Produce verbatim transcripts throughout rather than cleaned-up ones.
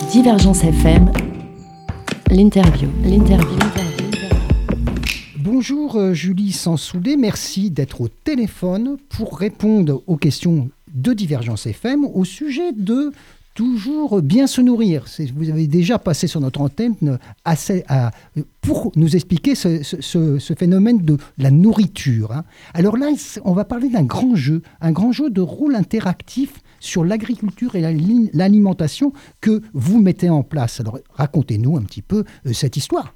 Divergence F M, l'interview, l'interview. Bonjour euh, Julie Sansoulet, merci d'être au téléphone pour répondre aux questions de Divergence F M au sujet de toujours bien se nourrir. C'est, vous avez déjà passé sur notre antenne assez, à, pour nous expliquer ce, ce, ce phénomène de la nourriture. Hein. Alors là, on va parler d'un grand jeu, un grand jeu de rôle interactif sur l'agriculture et la, l'alimentation que vous mettez en place. Alors racontez-nous un petit peu euh, cette histoire.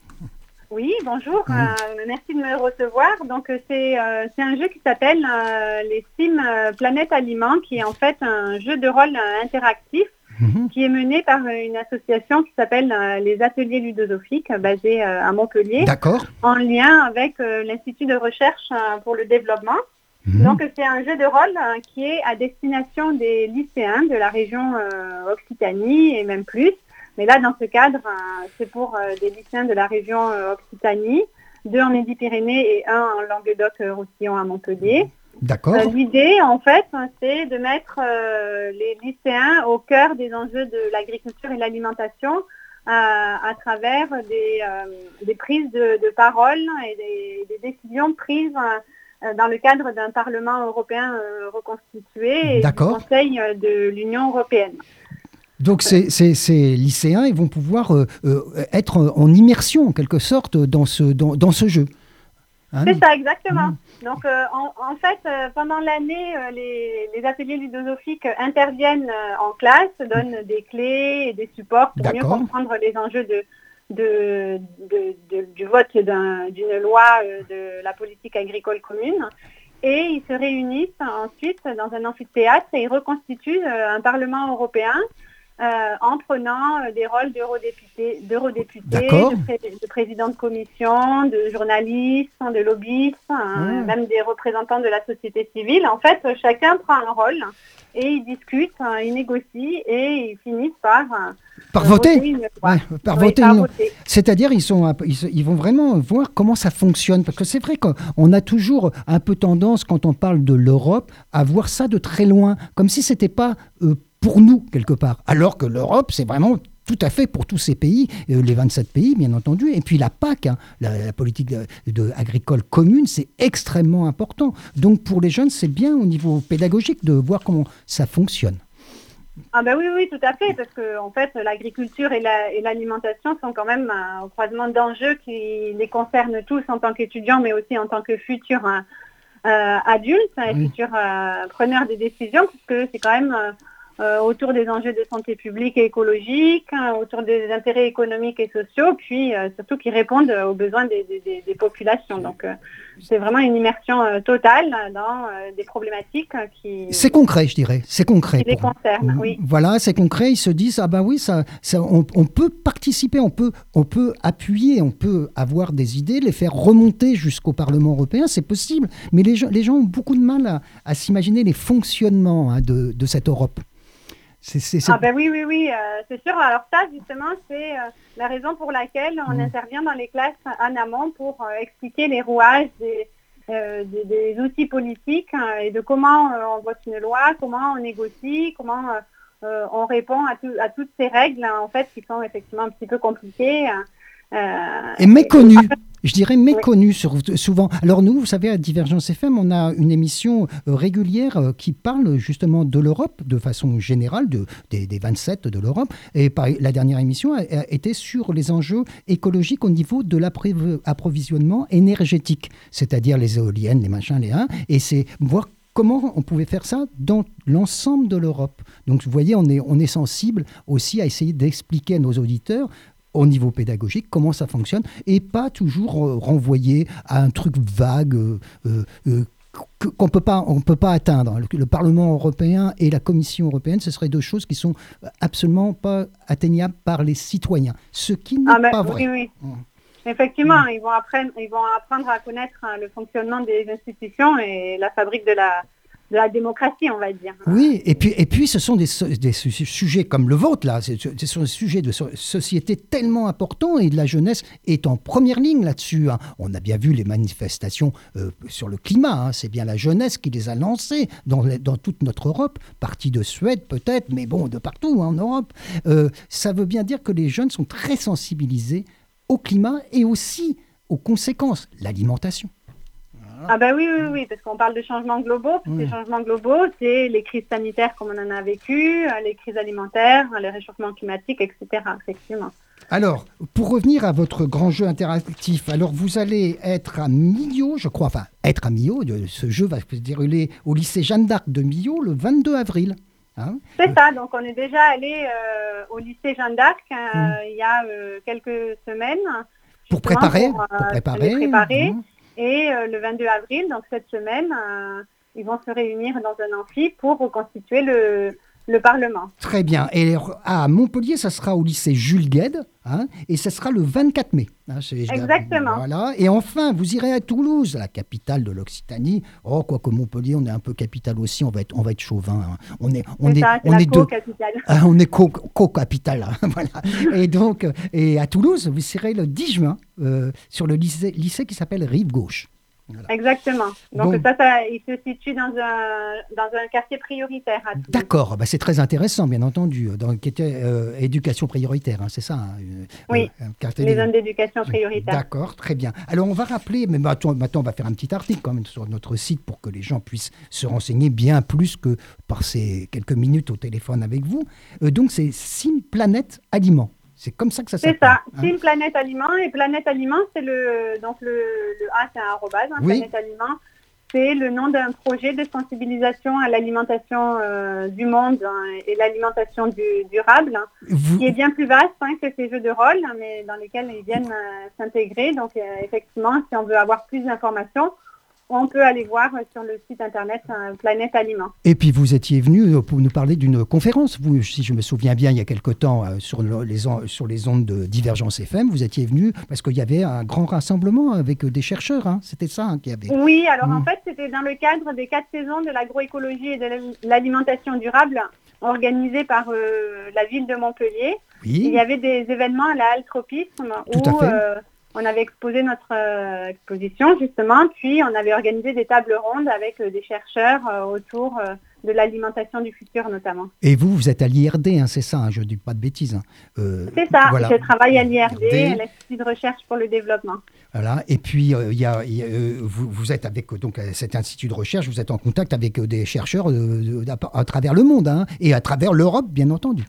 Oui, bonjour, mmh. euh, merci de me recevoir. Donc euh, c'est, euh, c'est un jeu qui s'appelle euh, les Sims euh, Planète Aliment, qui est en fait un jeu de rôle euh, interactif mmh. qui est mené par une association qui s'appelle euh, les Ateliers Ludosophiques, euh, basée euh, à Montpellier, D'accord. en lien avec euh, l'Institut de recherche euh, pour le développement. Mmh. Donc c'est un jeu de rôle euh, qui est à destination des lycéens de la région euh, Occitanie et même plus. Mais là, dans ce cadre, euh, c'est pour euh, des lycéens de la région euh, Occitanie, deux en Midi-Pyrénées et un en Languedoc-Roussillon à Montpellier. D'accord. Euh, l'idée, en fait, c'est de mettre euh, les lycéens au cœur des enjeux de l'agriculture et de l'alimentation euh, à travers des, euh, des prises de, de parole et des, des décisions prises euh, dans le cadre d'un Parlement européen euh, reconstitué et D'accord. du Conseil de l'Union européenne. Donc ces, ces, ces lycéens, ils vont pouvoir euh, euh, être en immersion en quelque sorte dans ce, dans, dans ce jeu. Hein? C'est ça, exactement. Mmh. Donc euh, en, en fait, euh, pendant l'année, euh, les, les ateliers ludosophiques interviennent euh, en classe, donnent mmh. des clés et des supports pour D'accord. mieux comprendre les enjeux de, de, de, de, du vote d'un, d'une loi euh, de la politique agricole commune. Et ils se réunissent ensuite dans un amphithéâtre et ils reconstituent euh, un Parlement européen Euh, en prenant euh, des rôles d'eurodéputés, d'eurodéputés de, pré- de présidents de commission, de journalistes, de lobbyistes, hein, mmh. même des représentants de la société civile. En fait, chacun prend un rôle et ils discutent, hein, ils négocient et ils finissent par... Par euh, voter, voter une, ouais, par, oui, voter, par voter. C'est-à-dire ils sont, ils, ils vont vraiment voir comment ça fonctionne. Parce que c'est vrai qu'on a toujours un peu tendance, quand on parle de l'Europe, à voir ça de très loin, comme si c'était pas... Euh, pour nous, quelque part. Alors que l'Europe, c'est vraiment tout à fait pour tous ces pays, euh, les vingt-sept pays, bien entendu. Et puis la P A C, hein, la, la politique de, de agricole commune, c'est extrêmement important. Donc pour les jeunes, c'est bien au niveau pédagogique de voir comment ça fonctionne. Ah ben oui, oui, tout à fait, parce que en fait, l'agriculture et, la, et l'alimentation sont quand même un croisement d'enjeux qui les concernent tous en tant qu'étudiants, mais aussi en tant que futurs hein, euh, adultes et oui. futurs euh, preneurs des décisions, puisque c'est quand même... Euh, Euh, autour des enjeux de santé publique et écologique, hein, autour des intérêts économiques et sociaux, puis euh, surtout qui répondent aux besoins des, des, des populations. Donc euh, c'est vraiment une immersion euh, totale dans euh, des problématiques qui... C'est concret, je dirais. C'est concret. Qui les concernent, oui. Voilà, c'est concret. Ils se disent, ah ben oui, ça, ça, on, on peut participer, on peut, on peut appuyer, on peut avoir des idées, les faire remonter jusqu'au Parlement européen, c'est possible. Mais les gens, les gens ont beaucoup de mal à, à s'imaginer les fonctionnements hein, de, de cette Europe. C'est, c'est, c'est... Ah ben oui, oui, oui, euh, c'est sûr. Alors ça, justement, c'est euh, la raison pour laquelle on mmh. intervient dans les classes en amont pour euh, expliquer les rouages des, euh, des, des outils politiques hein, et de comment euh, on vote une loi, comment on négocie, comment euh, on répond à, tout, à toutes ces règles, hein, en fait, qui sont effectivement un petit peu compliquées. Euh, et méconnues. Je dirais méconnu oui. souvent. Alors nous, vous savez, à Divergence F M, on a une émission euh, régulière euh, qui parle justement de l'Europe, de façon générale, de, des, des vingt-sept de l'Europe. Et par, la dernière émission a, a été sur les enjeux écologiques au niveau de l'approvisionnement énergétique, c'est-à-dire les éoliennes, les machins, les uns. Et c'est voir comment on pouvait faire ça dans l'ensemble de l'Europe. Donc vous voyez, on est, on est sensible aussi à essayer d'expliquer à nos auditeurs au niveau pédagogique, comment ça fonctionne, et pas toujours euh, renvoyer à un truc vague euh, euh, qu'on peut pas, on peut pas atteindre. Le, le Parlement européen et la Commission européenne, ce seraient deux choses qui sont absolument pas atteignables par les citoyens, ce qui n'est ah ben, pas vrai. Oui, oui. Mmh. Effectivement, mmh. ils, vont apprendre, ils vont apprendre à connaître hein, le fonctionnement des institutions et la fabrique de la, de la démocratie, on va dire. Oui, et puis, et puis ce sont des, des sujets comme le vôtre, là. Ce sont des sujets de société tellement importants et la jeunesse est en première ligne là-dessus. Hein. On a bien vu les manifestations euh, sur le climat. Hein. C'est bien la jeunesse qui les a lancées dans, dans toute notre Europe, partie de Suède peut-être, mais bon, de partout hein, en Europe. Euh, ça veut bien dire que les jeunes sont très sensibilisés au climat et aussi aux conséquences, l'alimentation. Ah ben oui, oui, oui, parce qu'on parle de changements globaux. Puis oui. Ces changements globaux, c'est les crises sanitaires comme on en a vécu, les crises alimentaires, le réchauffement climatique, et cetera. Effectivement. Alors, pour revenir à votre grand jeu interactif, alors vous allez être à Millau, je crois, enfin, être à Millau, ce jeu va se dérouler au lycée Jeanne d'Arc de Millau le vingt-deux avril. Hein c'est euh... ça, donc on est déjà allé euh, au lycée Jeanne d'Arc euh, hum. il y a euh, quelques semaines. Pour préparer, pour, euh, pour préparer. préparer. Hum. Et euh, le vingt-deux avril, donc cette semaine, euh, ils vont se réunir dans un amphi pour reconstituer le, le Parlement. Très bien. Et à Montpellier, ça sera au lycée Jules Guesde, hein, et ça sera le vingt-quatre mai. Hein, Exactement. Voilà. Et enfin, vous irez à Toulouse, la capitale de l'Occitanie. Oh, quoique Montpellier, on est un peu capitale aussi, on va être, on va être chauvin. Hein. On est, on c'est est, ça, c'est on la est co-capitale. Ah, on est co, co-capitale. Hein, voilà. Et donc, et à Toulouse, vous serez le dix juin euh, sur le lycée, lycée qui s'appelle Rive Gauche. Voilà. Exactement. Donc bon. ça, ça, il se situe dans un, dans un quartier prioritaire. À Toulouse. D'accord, bah, c'est très intéressant, bien entendu, dans qui était euh, éducation prioritaire, hein, c'est ça hein, oui, euh, les zones d'éducation prioritaire. D'accord, très bien. Alors on va rappeler, mais maintenant, maintenant on va faire un petit article quand même sur notre site pour que les gens puissent se renseigner bien plus que par ces quelques minutes au téléphone avec vous. Euh, donc c'est Sim Planète Aliments. C'est comme ça que ça s'appelle. C'est ça, hein. Sim Planète Aliments. Et Planète Aliments, c'est le, donc le, le A, c'est un arrobase, hein, oui. Planète Aliments. C'est le nom d'un projet de sensibilisation à l'alimentation euh, du monde hein, et l'alimentation du, durable, hein, Vous... qui est bien plus vaste hein, que ces jeux de rôle, hein, mais dans lesquels ils viennent euh, s'intégrer. Donc, euh, effectivement, si on veut avoir plus d'informations, on peut aller voir sur le site internet euh, Planète Aliments. Et puis vous étiez venu pour nous parler d'une conférence, vous, si je me souviens bien, il y a quelque temps, euh, sur, le, les, sur les ondes de Divergence F M, vous étiez venu parce qu'il y avait un grand rassemblement avec des chercheurs, hein, c'était ça hein, qu'il y avait. Oui, alors mmh. en fait, c'était dans le cadre des quatre saisons de l'agroécologie et de l'alimentation durable organisées par euh, la ville de Montpellier. Oui. Il y avait des événements à la Halle Tropisme Tout où... à fait. Euh, on avait exposé notre euh, exposition, justement, puis on avait organisé des tables rondes avec euh, des chercheurs euh, autour euh, de l'alimentation du futur, notamment. Et vous, vous êtes à l'I R D, hein, c'est ça, hein, je ne dis pas de bêtises. Hein. Euh, c'est ça, voilà. Je travaille à l'I R D, à l'Institut de recherche pour le développement. Voilà, et puis euh, y a, y a, euh, vous, vous êtes avec donc, cet institut de recherche, vous êtes en contact avec euh, des chercheurs euh, à, à travers le monde, hein, et à travers l'Europe, bien entendu.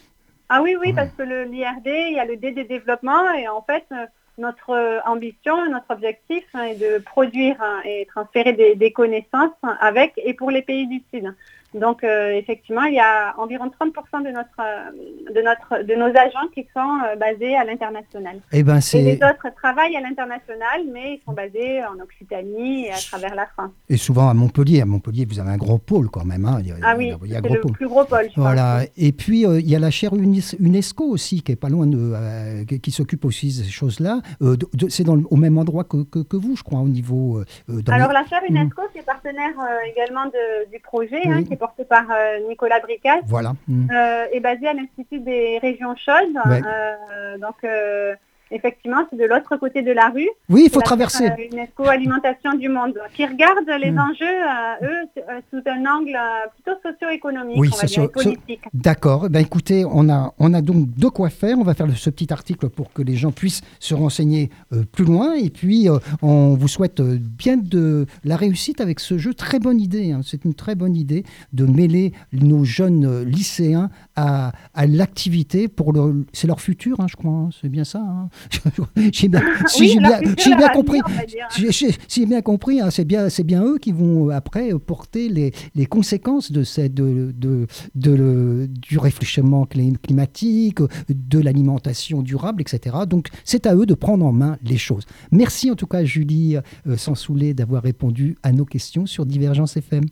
Ah oui, oui, ouais. Parce que l'I R D, il y a le D de développement, et en fait... Euh, Notre ambition, notre objectif hein, est de produire hein, et transférer des, des connaissances hein, avec et pour les pays du Sud. Donc, euh, effectivement, il y a environ trente pour cent de, notre, de, notre, de nos agents qui sont euh, basés à l'international. Et, ben c'est... et les autres travaillent à l'international, mais ils sont basés en Occitanie et à travers la France. Et souvent à Montpellier. À Montpellier, vous avez un gros pôle quand même. Hein. Il y a, ah oui, il y a c'est gros le pôle. plus gros pôle, je voilà. pense. Et puis, euh, il y a la chaire UNESCO aussi, qui est pas loin de... Euh, qui, qui s'occupe aussi de ces choses-là. Euh, de, de, c'est dans le, au même endroit que, que, que vous, je crois, au niveau... Euh, dans Alors, les... la chaire UNESCO, mmh. qui est partenaire euh, également de, du projet, oui. hein, qui est porté par euh, Nicolas Bricas, voilà. mmh. euh, est basé à l'Institut des régions chaudes. Ouais. Euh, donc, euh, effectivement, c'est de l'autre côté de la rue. Oui, il faut traverser. Euh, UNESCO Alimentation du Monde, qui regarde les mmh. enjeux, euh, eux, sous un angle euh, plutôt socio-économique, oui, on va socio- dire, et politique. So- D'accord. Ben, écoutez, on a, on a donc de quoi faire. On va faire ce petit article pour que les gens puissent se renseigner euh, plus loin. Et puis, euh, on vous souhaite euh, bien de la réussite avec ce jeu. Très bonne idée. Hein. C'est une très bonne idée de mêler nos jeunes euh, lycéens à, à l'activité. Pour le, c'est leur futur, hein, je crois. Hein. C'est bien ça. Hein. j'ai bien, si oui, j'ai bien, si j'ai bien compris, si j'ai, j'ai bien compris, hein, c'est bien, c'est bien eux qui vont après porter les, les conséquences de cette, de, de, de, de, du réfléchissement climatique, de l'alimentation durable, et cetera. Donc, c'est à eux de prendre en main les choses. Merci en tout cas, Julie euh, Sansoulet, d'avoir répondu à nos questions sur Divergence F M.